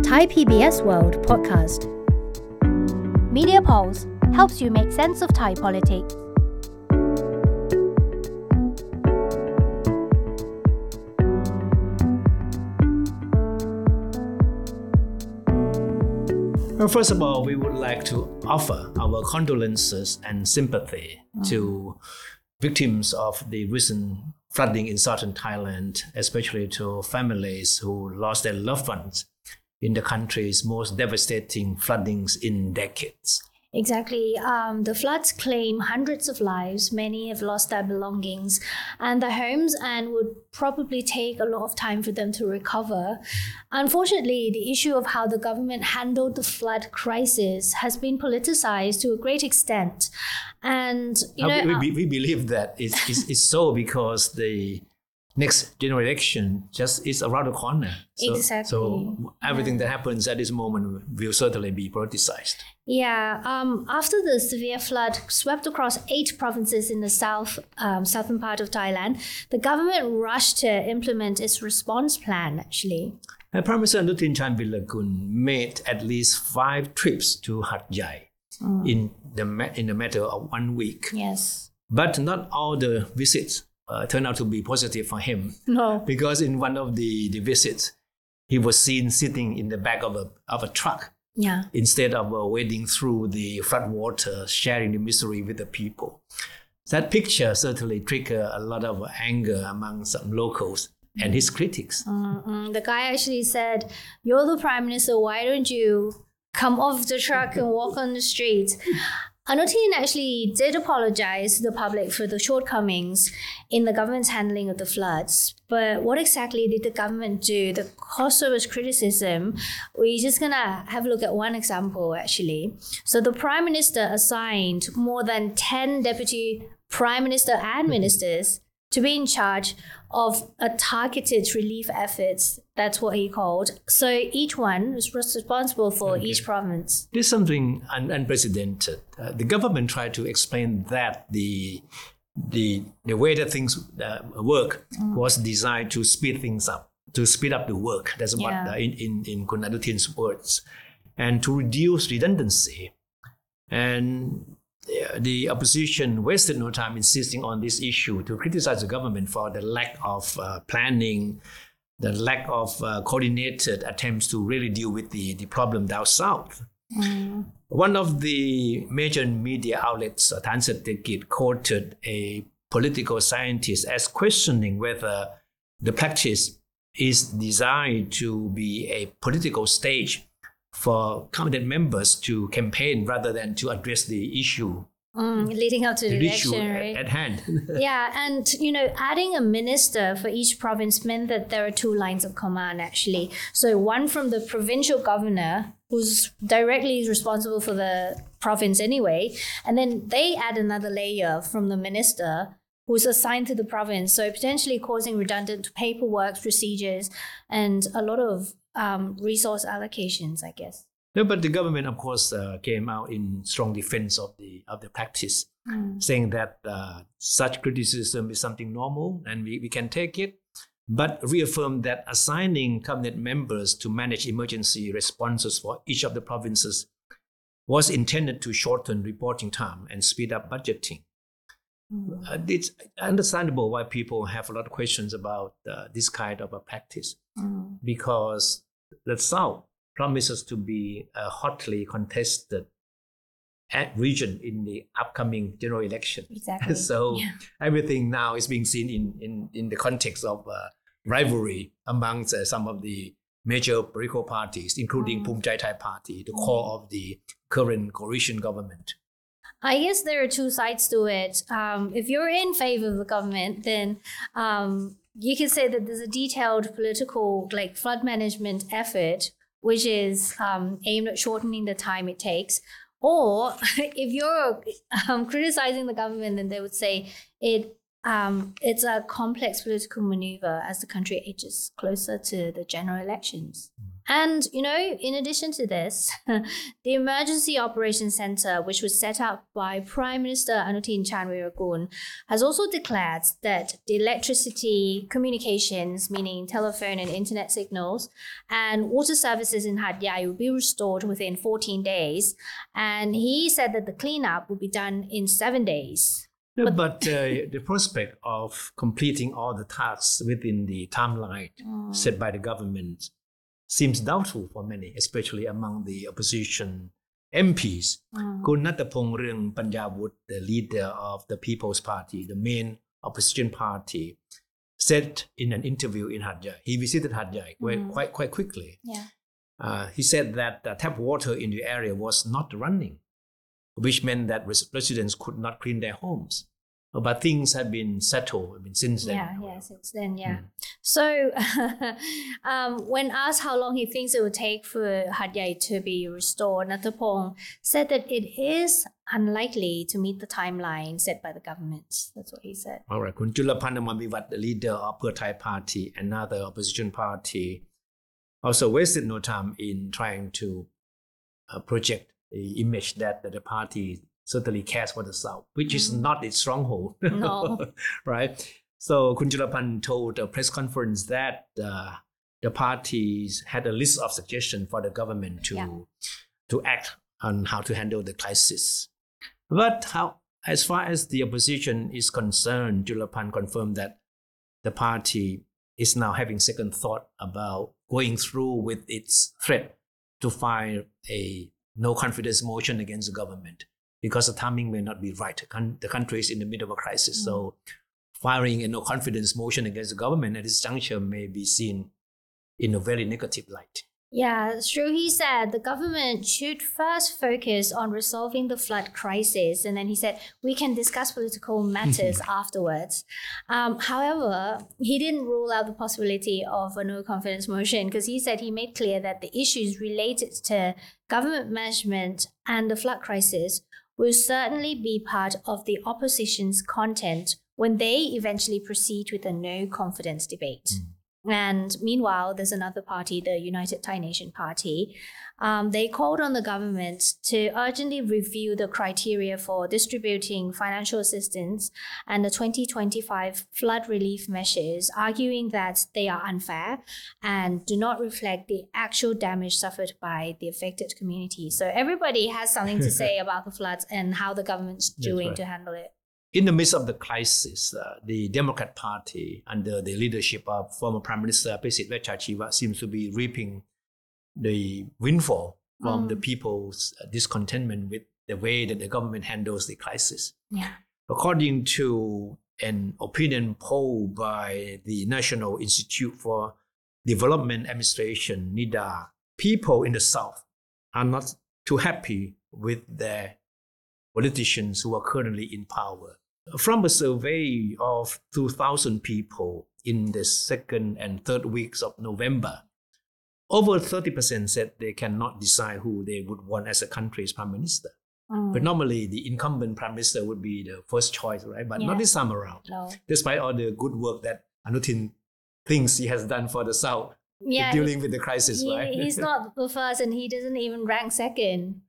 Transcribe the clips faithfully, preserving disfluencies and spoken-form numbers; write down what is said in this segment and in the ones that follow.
Thai P B S World podcast. Media Pulse helps you make sense of Thai politics. Well, first of all, we would like to offer our condolences and sympathy mm. to victims of the recent flooding in southern Thailand, especially to families who lost their loved ones in the country's most devastating floodings in decades. Exactly. Um, the floods claim hundreds of lives. Many have lost their belongings and their homes and would probably take a lot of time for them to recover. Unfortunately, the issue of how the government handled the flood crisis has been politicized to a great extent. And, you know... Uh, we, we believe that it's, it's, it's so because the next general election just is around the corner. So, exactly. So everything yeah. that happens at this moment will certainly be politicized. Yeah. Um, after the severe flood swept across eight provinces in the south, um, southern part of Thailand, the government rushed to implement its response plan, actually. And Prime Minister Anutin Charnvirakul made at least five trips to Hat Yai mm. in the in a matter of one week. Yes. But not all the visits Uh, turned out to be positive for him. No. Because in one of the, the visits, he was seen sitting in the back of a of a truck. Yeah. Instead of uh, wading through the flood water, sharing the misery with the people. That picture certainly triggered a lot of anger among some locals and his critics. Mm-hmm. The guy actually said, "You're the prime minister, why don't you come off the truck and walk on the streets?" Anutin actually did apologize to the public for the shortcomings in the government's handling of the floods. But what exactly did the government do that caused so much criticism? We're just going to have a look at one example, actually. So the prime minister assigned more than ten deputy prime minister and ministers to be in charge of a targeted relief efforts. That's what he called. So each one was responsible for okay. each province. This is something un- unprecedented. Uh, the government tried to explain that the the the way that things uh, work mm. was designed to speed things up, to speed up the work. That's what yeah. uh, in in in Kun Anutin's words, and to reduce redundancy. And the opposition wasted no time insisting on this issue to criticize the government for the lack of uh, planning, the lack of uh, coordinated attempts to really deal with the, the problem down south. Mm. One of the major media outlets, uh, Than Sethakit, quoted a political scientist as questioning whether the practice is designed to be a political stage for cabinet members to campaign rather than to address the issue. Mm, leading up to the, the election, issue right? At, at hand. Yeah, and, you know, adding a minister for each province meant that there are two lines of command, actually. So one from the provincial governor, who's directly responsible for the province anyway, and then they add another layer from the minister who's assigned to the province, so potentially causing redundant paperwork, procedures, and a lot of um, resource allocations, I guess. No, but the government, of course, uh, came out in strong defense of the of the practice, mm. saying that uh, such criticism is something normal and we, we can take it, but reaffirmed that assigning cabinet members to manage emergency responses for each of the provinces was intended to shorten reporting time and speed up budgeting. Mm. Uh, it's understandable why people have a lot of questions about uh, this kind of a practice, mm. because the South promises to be a hotly contested region in the upcoming general election. Exactly. So yeah. everything now is being seen in, in, in the context of uh, rivalry amongst uh, some of the major political parties, including mm. Phum Chai Thai Party, the mm. core of the current coalition government. I guess there are two sides to it. Um, if you're in favor of the government, then um, you can say that there's a detailed political, like, flood management effort which is um, aimed at shortening the time it takes. Or if you're um, criticizing the government, then they would say it um, it's a complex political maneuver as the country ages closer to the general elections. And, you know, in addition to this, the Emergency Operations Center, which was set up by Prime Minister Anutin Chanvirakul, has also declared that the electricity, communications, meaning telephone and internet signals, and water services in Hat Yai will be restored within fourteen days. And he said that the cleanup will be done in seven days. No, but uh, the prospect of completing all the tasks within the timeline mm. set by the government seems doubtful for many, especially among the opposition M Ps. Mm. Kun Nattapong Ring Panjawut, the leader of the People's Party, the main opposition party, said in an interview in Hat Yai, he visited Hat Yai mm. quite, quite quickly. Yeah. Uh, he said that uh, tap water in the area was not running, which meant that residents could not clean their homes. But things have been settled I mean, since then. Yeah, yeah, since then, yeah. Mm. So um, when asked how long he thinks it would take for Hat Yai to be restored, Nattapong said that it is unlikely to meet the timeline set by the government. That's what he said. All right. Kun Julaphan Amornvivat, the leader of Pheu Thai Party, another opposition party, also wasted no time in trying to uh, project the image that, that the party certainly cares for the South, which is mm. not its stronghold. No. Right? So Kun Julaphan told a press conference that uh, the parties had a list of suggestions for the government to yeah. to act on how to handle the crisis. But how, as far as the opposition is concerned, Julaphan confirmed that the party is now having second thought about going through with its threat to file a no confidence motion against the government, because the timing may not be right. The country is in the middle of a crisis. Mm. So filing a no confidence motion against the government at this juncture may be seen in a very negative light. Yeah, it's true. He said the government should first focus on resolving the flood crisis. And then he said, we can discuss political matters afterwards. Um, however, he didn't rule out the possibility of a no confidence motion, because he said he made clear that the issues related to government management and the flood crisis will certainly be part of the opposition's content when they eventually proceed with a no confidence debate. Mm. And meanwhile, there's another party, the United Thai Nation Party. Um, they called on the government to urgently review the criteria for distributing financial assistance and the twenty twenty-five flood relief measures, arguing that they are unfair and do not reflect the actual damage suffered by the affected community. So everybody has something to say about the floods and how the government's doing right. to handle it. In the midst of the crisis, uh, the Democrat Party, under the leadership of former Prime Minister Pisit Vejjajiva, seems to be reaping the windfall from mm. the people's discontentment with the way that the government handles the crisis. Yeah. According to an opinion poll by the National Institute for Development Administration, NIDA, people in the South are not too happy with their politicians who are currently in power. From a survey of two thousand people in the second and third weeks of November, over thirty percent said they cannot decide who they would want as a country's prime minister. Mm. But normally the incumbent prime minister would be the first choice, right? But yeah. not this time around. No. Despite all the good work that Anutin thinks he has done for the South yeah, in dealing he, with the crisis, he, right? He's not the first, and he doesn't even rank second.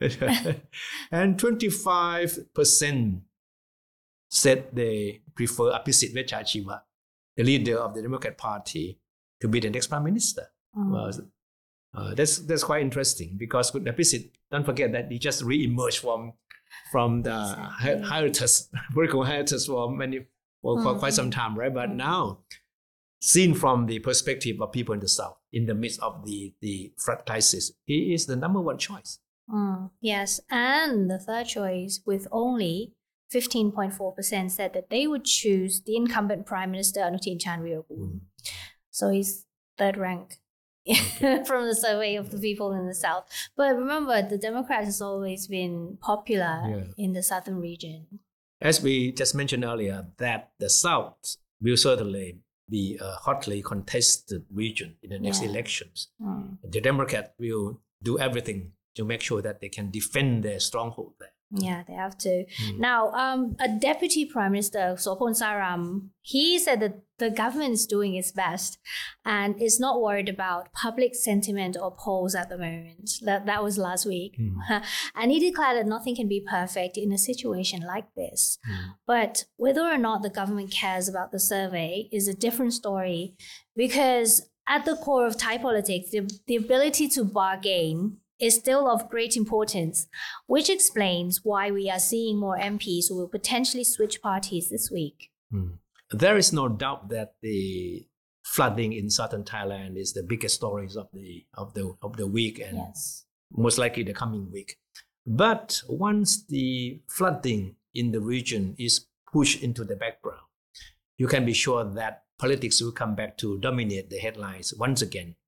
And twenty-five percent said they prefer Abhisit Vejjajiva, the leader of the Democrat Party, to be the next prime minister. Mm. Well, uh, that's that's quite interesting, because with Abhisit, don't forget that he just re-emerged from from the exactly. hiatus, political hiatus for many for, mm. for quite some time, right? But mm. now, seen from the perspective of people in the South, in the midst of the the flood crisis, he is the number one choice. Mm, yes, and the third choice, with only fifteen point four percent, said that they would choose the incumbent Prime Minister Anutin Chanvirakul. Mm. So he's third rank okay. from the survey of the people in the South. But remember, the Democrats has always been popular yeah. in the southern region. As we just mentioned earlier, that the South will certainly be a hotly contested region in the next yeah. elections. Mm. The Democrats will do everything to make sure that they can defend their stronghold there. Yeah, they have to. Mm. Now, um, a deputy prime minister, Sopon Saram, he said that the government is doing its best and is not worried about public sentiment or polls at the moment. That that was last week. Mm. And he declared that nothing can be perfect in a situation like this. Mm. But whether or not the government cares about the survey is a different story, because at the core of Thai politics, the, the ability to bargain is still of great importance, which explains why we are seeing more M Ps who will potentially switch parties this week. Mm. There is no doubt that the flooding in southern Thailand is the biggest stories of the of the of the week and yes. most likely the coming week. But once the flooding in the region is pushed into the background, you can be sure that politics will come back to dominate the headlines once again.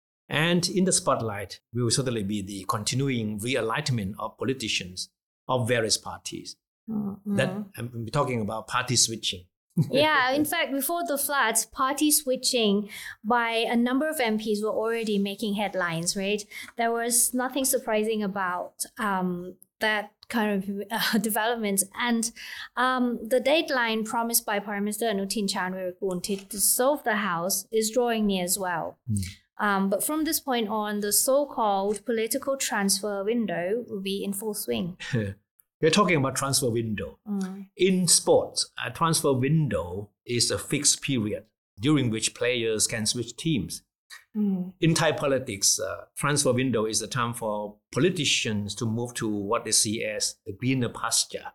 And in the spotlight will certainly be the continuing realignment of politicians of various parties. Mm-hmm. That I'm talking about party switching. Yeah, in fact, before the floods, party switching by a number of M Ps were already making headlines, right? There was nothing surprising about um, that kind of uh, development. And um, the deadline promised by Prime Minister Anutin Charnvirakul to dissolve the House is drawing near as well. Mm. Um, but from this point on, the so-called political transfer window will be in full swing. We're talking about transfer window. Mm. In sports, a transfer window is a fixed period during which players can switch teams. Mm. In Thai politics, uh, transfer window is the time for politicians to move to what they see as the greener pasture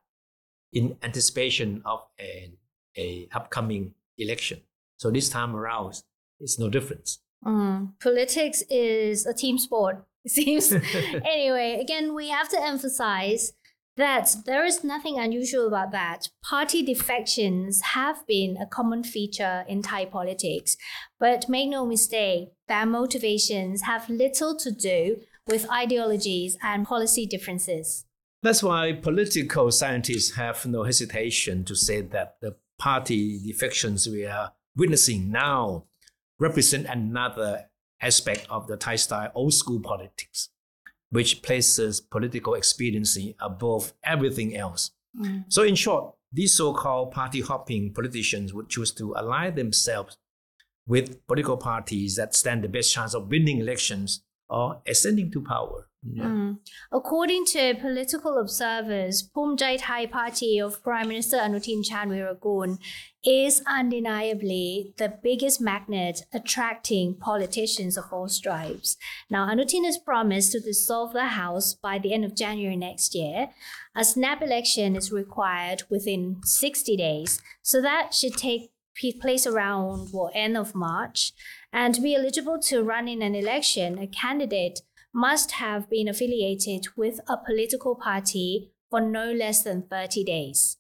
in anticipation of an a upcoming election. So this time around, it's no difference. Mm. Politics is a team sport, it seems. Anyway, again, we have to emphasize that there is nothing unusual about that. Party defections have been a common feature in Thai politics. But make no mistake, their motivations have little to do with ideologies and policy differences. That's why political scientists have no hesitation to say that the party defections we are witnessing now represent another aspect of the Thai style old school politics, which places political expediency above everything else. Mm. So in short, these so-called party hopping politicians would choose to align themselves with political parties that stand the best chance of winning elections or ascending to power. Yeah. Mm. According to political observers, Phum Jai Thai party of Prime Minister Anutin Charnvirakul is undeniably the biggest magnet attracting politicians of all stripes. Now, Anutin has promised to dissolve the House by the end of January next year. A snap election is required within sixty days, so that should take place around well, end of March. And to be eligible to run in an election, a candidate must have been affiliated with a political party for no less than thirty days.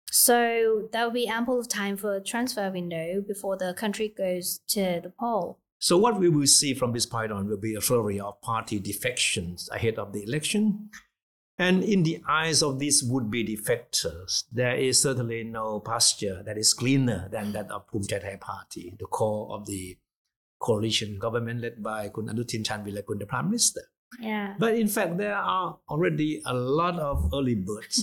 So there will be ample of time for a transfer window before the country goes to the poll. So what we will see from this point on will be a flurry of party defections ahead of the election. And in the eyes of these would-be defectors, there is certainly no pasture that is cleaner than that of Phum Jai Thai party, the core of the coalition government led by Kun Anutin Charnvirakul, the Prime Minister. Yeah. But in fact, there are already a lot of early birds.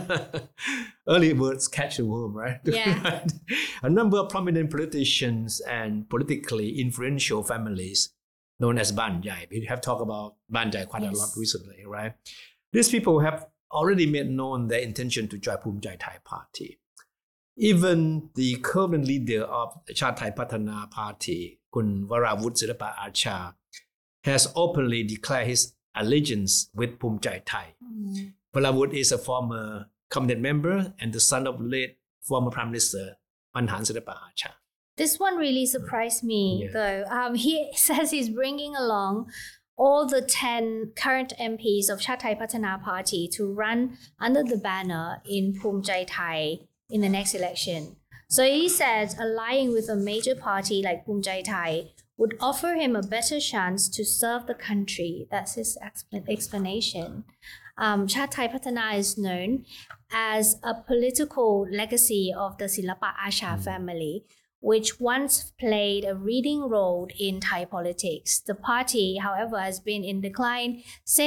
Early birds catch a worm, right? Yeah. A number of prominent politicians and politically influential families known as Ban Jai. We have talked about Ban Jai quite yes. a lot recently, right? These people have already made known their intention to join Phum Jai Thai party. Even the current leader of Chart Thai Patana party, Kun Varavut Sirapa Archa, has openly declared his allegiance with Phum Jai Thai. Mm. Varavut is a former cabinet member and the son of late former Prime Minister Manhan Sirapa Archa. This one really surprised me, yeah. though. Um, he says he's bringing along all the ten current M Ps of Chart Thai Patana party to run under the banner in Phum Jai Thai in the next election. So he said allying with a major party like Phum Jai Thai would offer him a better chance to serve the country. That's his expl- explanation. Um, Chart Thai Patana is known as a political legacy of the Silapa Asha family, which once played a leading role in Thai politics. The party, however, has been in decline since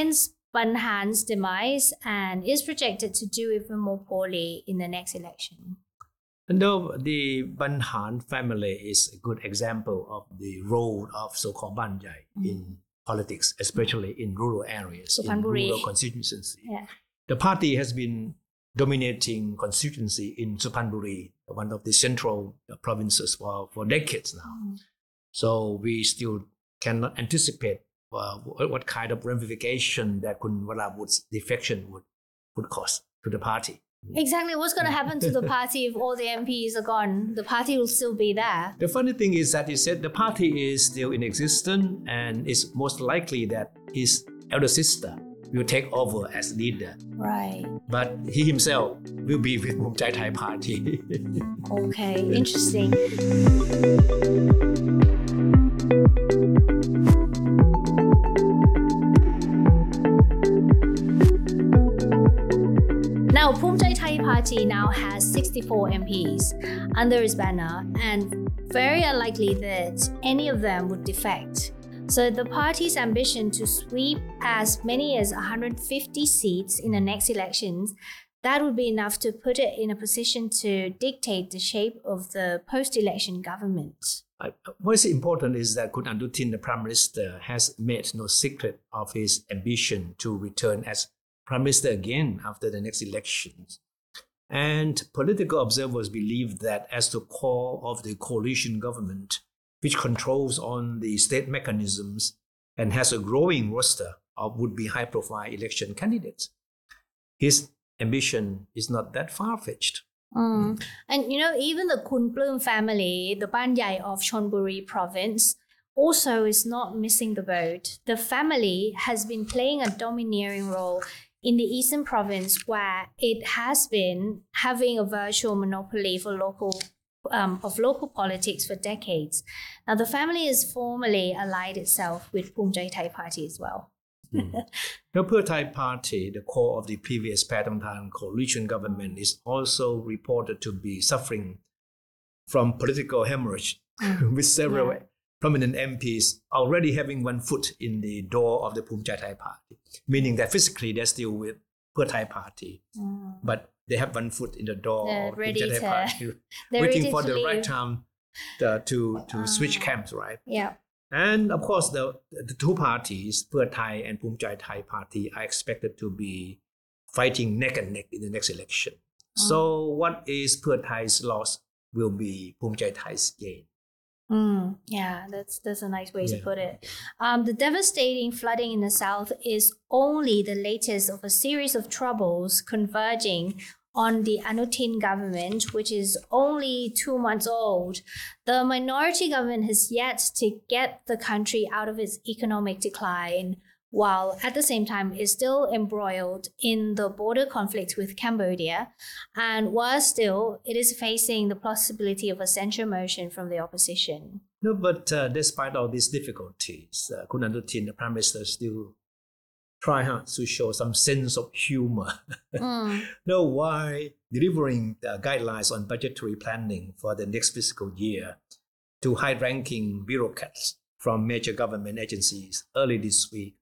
Banhan's demise and is projected to do even more poorly in the next election. And though the Banhan family is a good example of the role of so-called Banjai mm. in politics, especially in rural areas, in rural constituency. Yeah. The party has been dominating constituency in Suphanburi, one of the central provinces, for, for decades now. Mm. So we still cannot anticipate uh, what kind of ramification that Kun Warawut's defection would, would cause to the party. Exactly. What's going to happen to the party if all the M Ps are gone? The party will still be there. The funny thing is that he said the party is still in existence, and it's most likely that his elder sister will take over as leader. Right. But he himself will be withภูมิใจไทย party. Okay, interesting. Now,ภูมิใจไทย party now has sixty-four M Ps under its banner, and very unlikely that any of them would defect. So the party's ambition to sweep as many as one hundred fifty seats in the next elections, that would be enough to put it in a position to dictate the shape of the post-election government. What is important is that Kun Anutin, the Prime Minister, has made no secret of his ambition to return as Prime Minister again after the next elections. And political observers believe that as the core of the coalition government, which controls on the state mechanisms and has a growing roster of would-be high-profile election candidates, his ambition is not that far-fetched. Mm. And you know, even the Kun Plum family, the Banjai of Chonburi province, also is not missing the boat. The family has been playing a domineering role in the eastern province, where it has been having a virtual monopoly for local Um, of local politics for decades. Now, the family has formally allied itself withภูมิใจไทย party as well. mm. The Pheu Thai party, the core of the previous Paetongtarn coalition government, is also reported to be suffering from political hemorrhage, mm. with several yeah. prominent M Ps already having one foot in the door of theภูมิใจไทย party, meaning that physically they're still with Pheu Thai party, mm. but they have one foot in the door they're of ready the to, party, waiting waiting for the leave. right time to to, to uh, switch camps, right? Yeah. And of course, the the two parties, Pheu Thai andภูมิใจไทย party, are expected to be fighting neck and neck in the next election. Mm. So what is Pheu Thai's loss will beภูมิใจไทย gain. Mm, yeah, that's that's a nice way yeah. to put it. Um, the devastating flooding in the south is only the latest of a series of troubles converging on the Anutin government, which is only two months old. The minority government has yet to get the country out of its economic decline, while at the same time is still embroiled in the border conflict with Cambodia, and while still it is facing the possibility of a censure motion from the opposition. No, but uh, despite all these difficulties, uh, Kun Anutin, the Prime Minister, still try hard to show some sense of humor. Mm. Know why delivering the guidelines on budgetary planning for the next fiscal year to high-ranking bureaucrats from major government agencies early this week.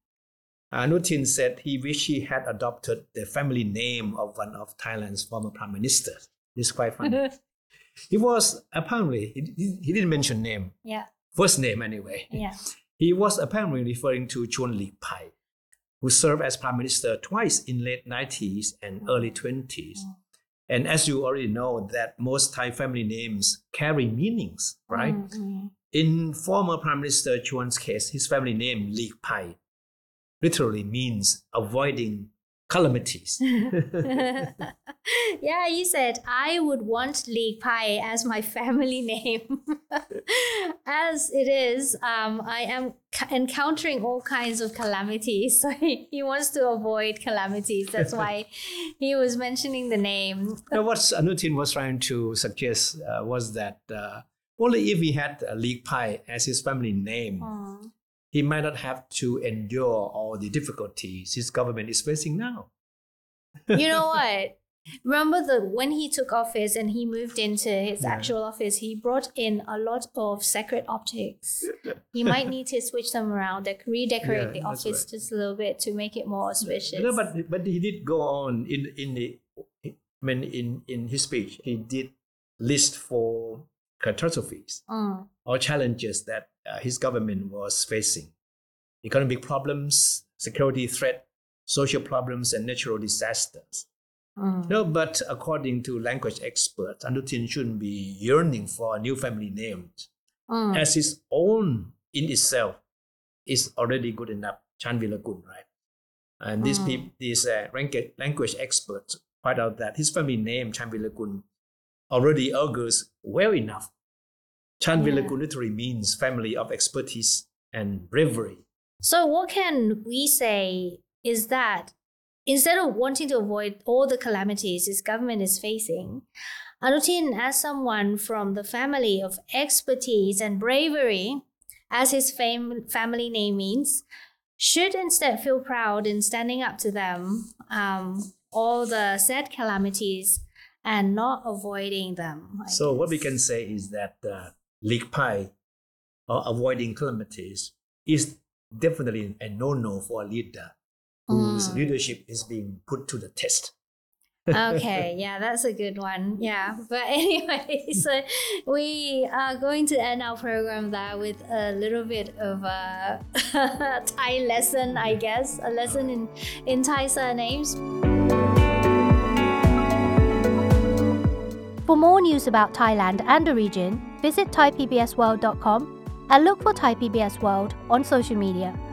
Anutin said he wished he had adopted the family name of one of Thailand's former prime ministers. This is quite funny. He was apparently, he, he didn't mention name. Yeah. First name anyway. Yeah. He was apparently referring to Chon Lik Pai, who served as prime minister twice in late nineties and early twenties. Mm. And as you already know, that most Thai family names carry meanings, right? Mm-hmm. In former Prime Minister Chon's case, his family name, Lik Pai, literally means avoiding calamities. Yeah, you said, I would want Lik Pai as my family name. As it is, um, I am c- encountering all kinds of calamities. So he, he wants to avoid calamities. That's why he was mentioning the name. Now, what Anutin was trying to suggest uh, was that uh, only if he had uh, Lik Pai as his family name, mm. he might not have to endure all the difficulties his government is facing now. You know what? remember the when he took office and he moved into his Yeah. actual office, he brought in a lot of sacred objects. He might need to switch them around, dec- redecorate Yeah, the that's office right. just a little bit to make it more auspicious. No, but but he did go on in in the I mean in in his speech he did list for catastrophes Mm, or challenges that uh, his government was facing: economic problems, security threat, social problems, and natural disasters. mm, No, but according to language experts, Anutin shouldn't be yearning for a new family name, mm. as his own in itself is already good enough. Chanvilakun, right? And these Mm. people, these uh, language language experts point out that his family name Chanvilakun already augurs well enough. Chanvilakun Yeah. literally means family of expertise and bravery. So what can we say is that instead of wanting to avoid all the calamities his government is facing, Anutin, as someone from the family of expertise and bravery, as his fam- family name means, should instead feel proud in standing up to them, um, all the said calamities, and not avoiding them. I So what we guess. can say is that uh, Leak Pai or avoiding calamities is definitely a no-no for a leader whose Mm. leadership is being put to the test. Okay, yeah, that's a good one. Yeah, but anyway, so we are going to end our program there with a little bit of a Thai lesson, I guess, a lesson in, in Thai surnames. For more news about Thailand and the region, visit thai p b s world dot com and look for Thai P B S World on social media.